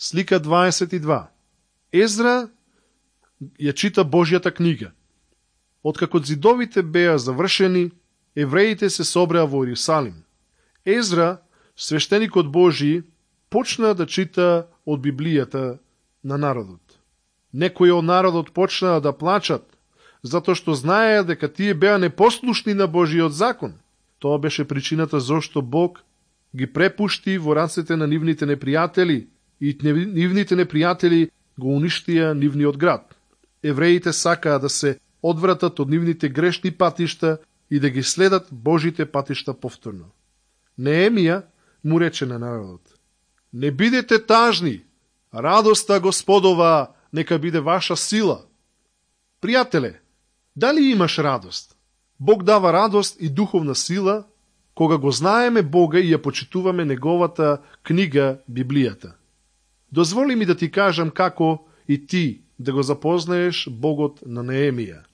Слика 22. Езра ја чита Божјата книга. Откако зидовите беа завршени, евреите се собреа во Иерусалим. Езра, свештеникот Божи, почна да чита од Библијата на народот. Некои од народот почнаа да плачат, затоа што знаеа дека тие беа непослушни на Божиот закон. Тоа беше причината зошто Бог ги препушти во рацете на нивните непријатели и нивните непријатели го уништија нивниот град. Евреите сакаа да се одвратат од нивните грешни патишта и да ги следат Божите патишта повторно. Неемија му рече на народот: не бидете тажни, радоста Господова нека биде ваша сила. Пријателе, дали имаш радост? Бог дава радост и духовна сила кога го знаеме Бога и ја почитуваме неговата книга Библијата. Дозволи ми да ти кажам како и ти да го запознаеш Богот на Неемија.